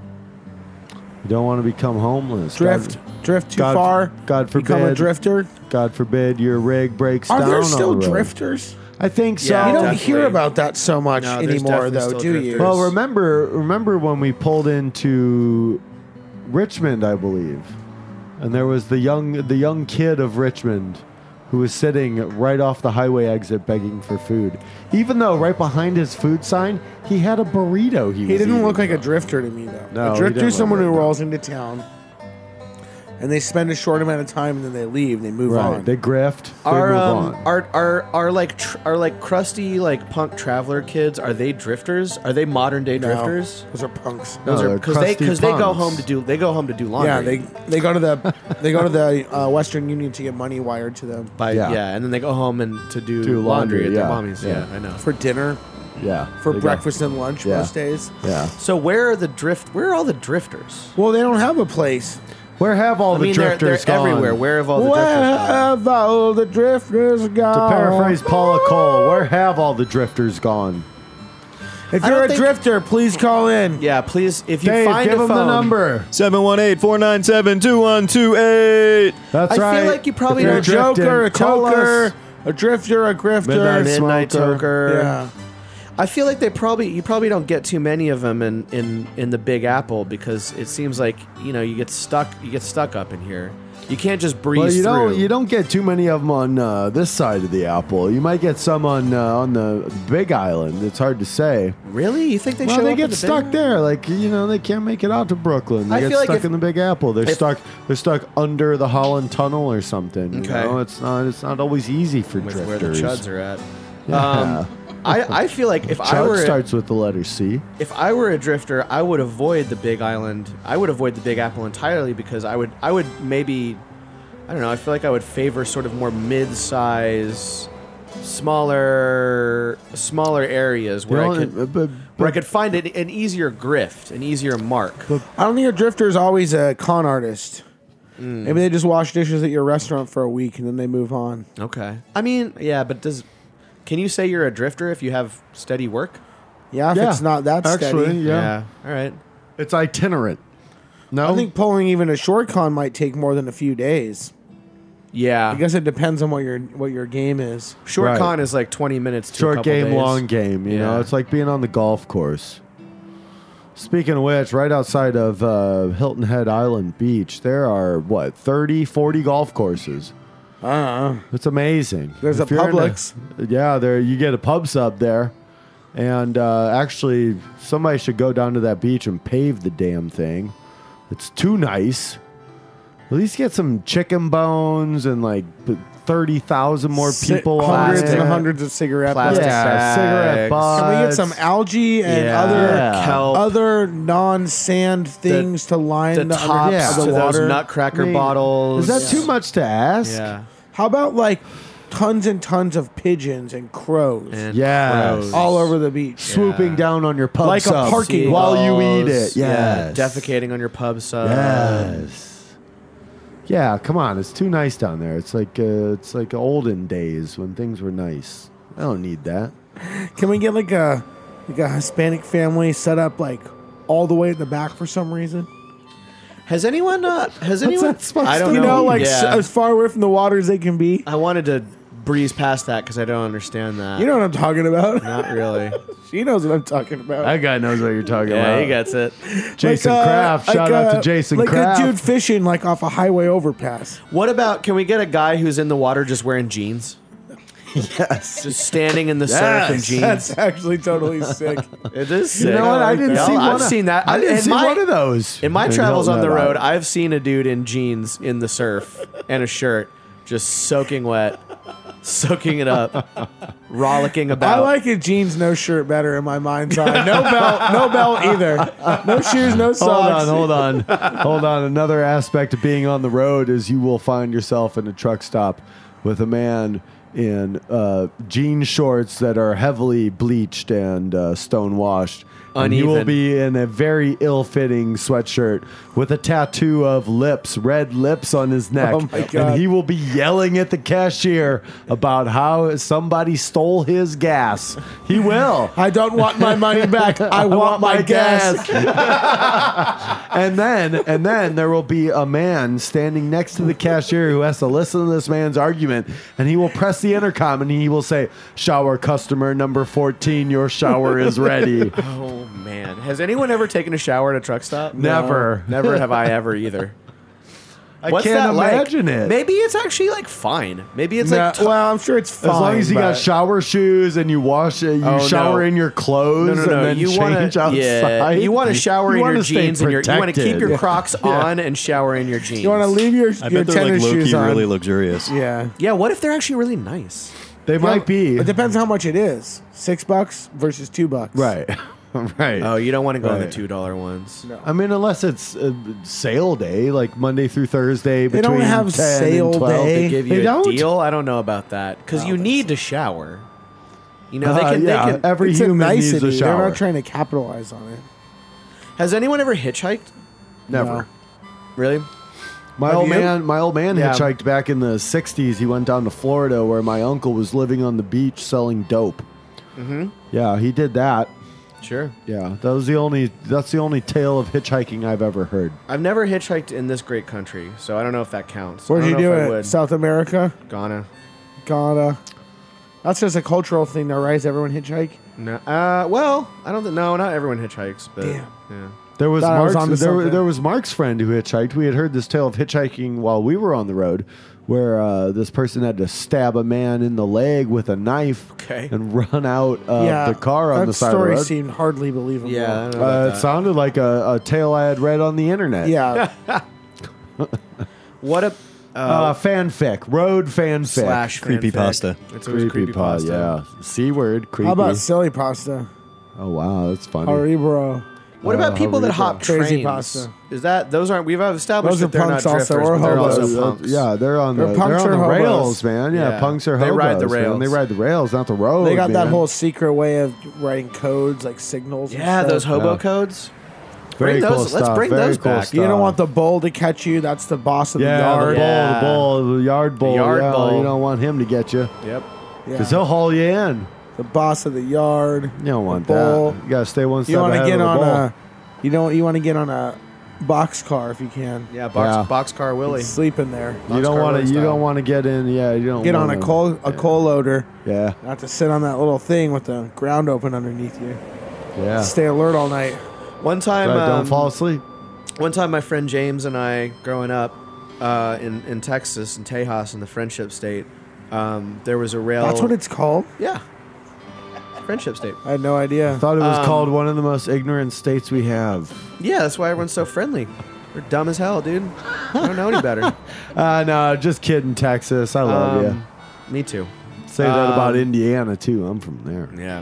You don't want to become homeless. Drift, God, drift too God- far. God Become a forbid. drifter. God forbid your rig breaks Are down there on still the road. drifters? I think so. Yeah, You don't definitely. hear about that so much No, there's anymore, definitely though, still do you? drifters. Well, remember, remember when we pulled into Richmond, I believe, and there was the young, the young kid of Richmond who was sitting right off the highway exit begging for food. Even though right behind his food sign, he had a burrito. He, He was didn't eating. look like a drifter to me, though. No, a he drifter didn't is someone look who like that. rolls into town, and they spend a short amount of time, and then they leave, and they move Right, on. they grift. They Are move um on. are are are like tr- are like crusty like punk traveler kids? Are they drifters? Are they modern day No, drifters? those are punks. No, Those are they're because they crusty because they go punks. home to do they go home to do laundry. Yeah, they they go to the they go to the uh, Western Union to get money wired to them by Yeah. yeah. and then they go home and to do, Do laundry, laundry, at their yeah. mommy's. Yeah. Yeah. I know. for dinner, yeah, for they go- breakfast and lunch Yeah. most days. Yeah. So where are the drift? Where are all the drifters? Well, they don't have a place. Where have all I the mean, they're, drifters they're gone? everywhere. Where have all the Where drifters gone? have all the drifters gone? To paraphrase Paula Cole, where have all the drifters gone? If I you're don't a think- drifter, please call in. Yeah, please. If you Dave, find give a him phone, the number. seven one eight, four nine seven, two one two eight. That's I right. feel like you probably If You're you're a don't drifting, joker, a call toker, us. a drifter, a grifter. Midnight Midnight Smoker. Toker. Yeah. I feel like they probably you probably don't get too many of them in, in, in the Big Apple because it seems like you know you get stuck you get stuck up in here. You can't just breeze Well, you through. don't you don't get too many of them on uh, this side of the apple. You might get some on uh, on the Big Island. It's hard to say. Really? You think they well, show they up in get the stuck Big there. Like you know, they can't make it out to Brooklyn. They I get feel like stuck if- in the Big Apple. They're if- stuck. They're stuck under the Holland Tunnel or something. You Okay. know, it's not. It's not always easy for with drifters. where the chuds are at? Yeah. Um, I, I feel like if I Chud were starts with the letter C. if I were a drifter, I would avoid the Big Island. I would avoid the Big Apple entirely because I would I would maybe I don't know. I feel like I would favor sort of more mid-size, smaller smaller areas where You I know, could but- but- where I could find an, an easier grift, an easier mark. I don't think a drifter is always a con artist. Mm. Maybe they just wash dishes at your restaurant for a week and then they move on. Okay. I mean, yeah, but does can you say you're a drifter if you have steady work? Yeah, if Yeah, it's not that actually, steady. yeah. All right. It's itinerant. No, I think pulling even a short con might take more than a few days. Yeah. I guess it depends on what your what your game is. Short Right. con is like twenty minutes to a short couple game, days. long game. You know, Yeah. it's like being on the golf course. Speaking of which, right outside of uh, Hilton Head Island Beach, there are what thirty, forty golf courses. Uh, It's amazing. There's If a you're in Publix. yeah, there you get a pub sub there, and uh, actually, somebody should go down to that beach and pave the damn thing. It's too nice. At least get some chicken bones and like thirty thousand more ci- people on hundreds it. and hundreds of cigarette Plastic butts. Yeah, cigarette bags. butts. Can we get some algae and Yeah. other Yeah. Kelp. other non-sand things to line the the, tops under, Yeah. of to the those water? nutcracker I mean, bottles. Is that too much to ask? Yeah. How about like tons and tons of pigeons and crows And Yes. crows. all over the beach? Swooping Yeah. down on your pub Like a sub parking while Seagulls. you eat it. Yeah. Yes. Defecating on your pub sub. Yes. Yeah, come on. It's too nice down there. It's like uh, it's like olden days when things were nice. I don't need that. Can we get like a like a Hispanic family set up like all the way at the back for some reason? Has anyone uh has anyone that supposed I don't to You know. know, like yeah. s- as far away from the water as they can be. I wanted to breeze past that because I don't understand that. You know what I'm talking about. Not really. She knows what I'm talking about. That guy knows what you're talking yeah, about. he gets it. Jason Like, uh, Kraft. like, Shout out uh, to Jason like Kraft. a dude fishing like off a highway overpass. What about can we get a guy who's in the water just wearing jeans? Yes. Just standing in the surf Yes. in jeans. That's actually totally sick. It is sick. You know what? I didn't Y'all, see one. I've of- seen that. I didn't in see my, one of those. In my in travels on Hilton the Head road, Island. I've seen a dude in jeans in the surf and a shirt, just soaking wet, soaking it up, rollicking about. I like it jeans, no shirt better in my mind's eye. No belt, no belt either. No shoes, no Hold socks. on, hold on, hold on. Another aspect of being on the road is you will find yourself in a truck stop with a man in uh, jean shorts that are heavily bleached and uh, stone washed. And he will Uneven. be in a very ill-fitting sweatshirt with a tattoo of lips, red lips on his neck. Oh my God. And he will be yelling at the cashier about how somebody stole his gas. He will. I don't want my money back. I, want, my, gas. and then and then there will be a man standing next to the cashier who has to listen to this man's argument, and he will press the intercom and he will say, "Shower customer number fourteen, your shower is ready." Oh man, has anyone ever taken a shower at a truck stop? Never. No, never have I ever either. I What's can't that like? imagine it. Maybe it's actually like fine. Maybe it's Nah, like t- well, I'm sure it's fine. As long as you got but- shower shoes and you wash it, you Oh, shower no. in your clothes no, no, no. and then you change wanna, outside. Yeah, you want to shower You in your wanna stay jeans and your. You want to keep protected. your Crocs on and shower in your jeans. You want to leave your, I your bet they're like tennis shoes low-key on. really luxurious. Yeah. Yeah. What if they're actually really nice? They might be. It depends how much it is. Six bucks versus two bucks. Right. Right. Oh, you don't want to go on the Right. two dollar ones. No. I mean, unless it's uh, sale day, like Monday through Thursday They between don't have ten sale and twelve. day. They give They you a don't? deal. I don't know about that because you need to shower. You know, they Uh, can. yeah, They can. every It's a human nicety. needs a They're shower. not trying to capitalize on it. Has anyone ever hitchhiked? Never. Really? My Have old you? man, my old man Yeah. hitchhiked back in the sixties. He went down to Florida where my uncle was living on the beach selling dope. Mm-hmm. Yeah, he did that. Sure. Yeah, that was the only. That's the only tale of hitchhiking I've ever heard. I've never hitchhiked in this great country, so I don't know if that counts. Where'd I you don't do know if I it? would. South America? Ghana. Ghana. That's just a cultural thing, though, right? Does everyone hitchhike? No. Uh. Well, I don't. Th- no, not everyone hitchhikes, but Damn. yeah. There was Thought I was Mark's, onto there, something. there was Mark's friend who hitchhiked. We had heard this tale of hitchhiking while we were on the road, where uh, this person had to stab a man in the leg with a knife Okay. and run out of yeah. the car on that the side of the story road. seemed hardly believable. Yeah. I don't know about Uh, it that. sounded like a, a tale I had read on the internet. Yeah. What a uh, Uh, fanfic, road fanfic. slash Creepy fanfic. pasta. It's always creepy pa- pasta. yeah. C word, creepy. How about silly pasta? oh, wow, that's funny. Haribro. What about Uh, people that Haribo. hop Crazy trains? pasta. Is that those aren't? We've established Those are that they're not punks also, drifters, or but they're hobos. also Uh, punks. yeah, they're on They're the, punks they're on or the hobos? rails, man. Yeah, Yeah. punks are They hobos. ride the man. rails. They ride the rails, not the road. They got that man. whole secret way of writing codes, like signals. and Yeah, stuff. those hobo Yeah. codes. Very bring cool those- let's stuff. bring Very those cool back. Stuff. You don't want the bull to catch you. That's the boss of yeah, the yard. the bull, Yeah. the bull, the yard bull. yard yeah, bull. You don't want him to get you Yep. Yeah. because he'll haul you in. The boss of the yard. You don't want the bull. that. You gotta stay one step You want to ahead get of the on bull. a. You don't. You want to get on a box car if you can. Yeah, box Yeah. boxcar Willie. Sleep in there. You don't Boxcar want to. Willie You style. don't want to get in. Yeah, you don't Get on wanna, a coal a coal loader. Yeah, Not to sit on that little thing with the ground open underneath you. yeah. Stay alert all night. One time, Right, um, don't fall asleep. one time, my friend James and I, growing up uh, in in Texas, in Tejas, in the Friendship State, um, there was a rail. That's what it's called. Yeah. Friendship State. I had no idea. I thought it was um, called one of the most ignorant states we have. Yeah, that's why everyone's so friendly. We're dumb as hell, dude. I don't know any better. Uh, no, just kidding, Texas. I love Um, Me too. you. Say that about um, Indiana too. I'm from there. Yeah.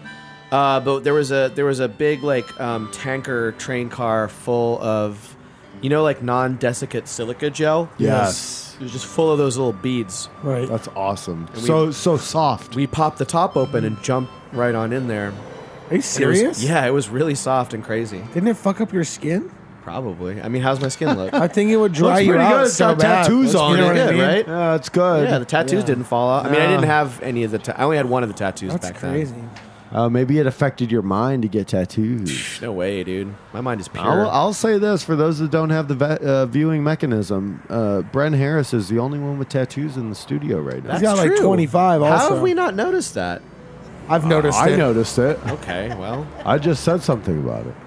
Uh, but there was a there was a big like um, tanker train car full of, you know, like non-desiccant silica gel. Yes. It was just full of those little beads. Right. That's awesome. And we- so so soft. We popped the top open and jumped right on in there. Are you And it was- serious? yeah, it was really soft and crazy. Didn't it fuck up your skin? Probably. I mean, how's my skin look? I think it would dry Looks you pretty out good. It's so got bad. tattoos That's- on you know it. what I Good, mean? right? Yeah, it's good. Yeah, the tattoos Yeah. didn't fall out. I mean, I No. didn't have any of the. Ta- I only had one of the tattoos That's back crazy. then. Uh, maybe it affected your mind to get tattoos. No way, dude. My mind is pure. I'll, I'll say this for those that don't have the ve- uh, viewing mechanism. Uh, Bren Harris is the only one with tattoos in the studio right now. He's got like true. twenty-five How also. have we not noticed that? I've noticed I it. noticed it. Okay, well, I just said something about it.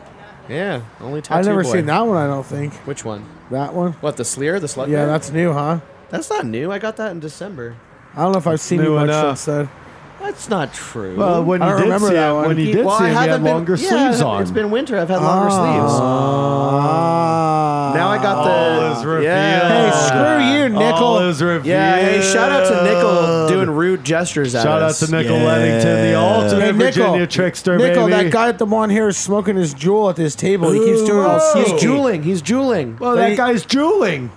yeah. Only tattoo I've never boy. seen that one, I don't think. Which one? That one? What, the Sleer, the slut? Yeah, bear? that's new, huh? That's not new. I got that in December. I don't know if I've seen New you much enough. since then. That's not true. Well, when I you don't did remember see that him, one. when you He- did well, see I him, he haven't had been- longer yeah, sleeves I- on. It's been winter. I've had longer Ah. sleeves. Now I got the. All is revealed. Yeah. Hey, screw you, Nickel. All is revealed. Yeah. Hey, shout out to Nickel doing rude gestures at Shout out us. to Nickel Yeah. Leddington, the ultimate Hey, Nickel. Virginia trickster, Nickel, baby. that guy at the blonde hair is smoking his jewel at this table. He keeps doing it all He's sneaky. jeweling. He's jeweling. Well, that guy's jeweling.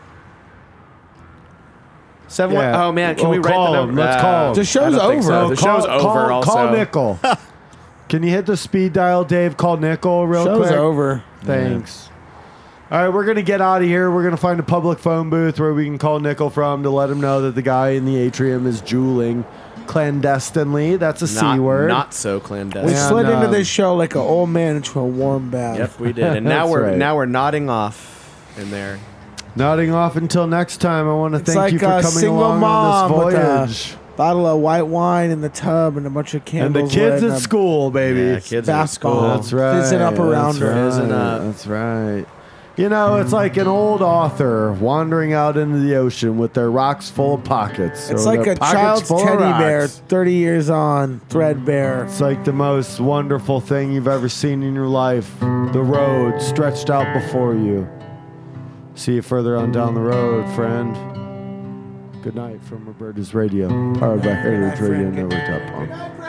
Seven. Yeah. One, oh man, can Well, we write call the him. number? Let's call him. The show's I don't think so. over. The call, show's call, over. Also, Call Nickel. Can you hit the speed dial, Dave? Call Nickel real Show's quick. over. Thanks. All right, we're going to get out of here. We're going to find a public phone booth where we can call Nickel from to let him know that the guy in the atrium is jeweling clandestinely. That's a C not, word. Not so We clandestine. Yeah, slid no. into this show like an old man into a warm bath. Yep, we did. And now That's we're right. now we're nodding off in there. Nodding off until next time. I want to It's thank like you for a coming single along mom on with this a voyage. bottle of white wine in the tub and a bunch of And candles. the kids lit at and a school, baby. Yeah, kids at basketball. school. That's right. Fizzing up around That's her. right. Fizzing up. That's right. You know, it's like an old author wandering out into the ocean with their rocks full of pockets. It's or like their a pockets child's full of teddy bear, rocks. thirty years on, threadbare. It's like the most wonderful thing you've ever seen in your life. The road stretched out before you. See you further on down the road, friend. Good night from Roberta's Radio, powered by Heritage Radio Network dot com.